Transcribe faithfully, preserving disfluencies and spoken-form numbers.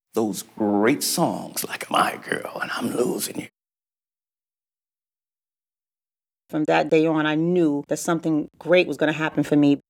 those great songs like My Girl and I'm Losing You. From that day on, I knew that something great was going to happen for me.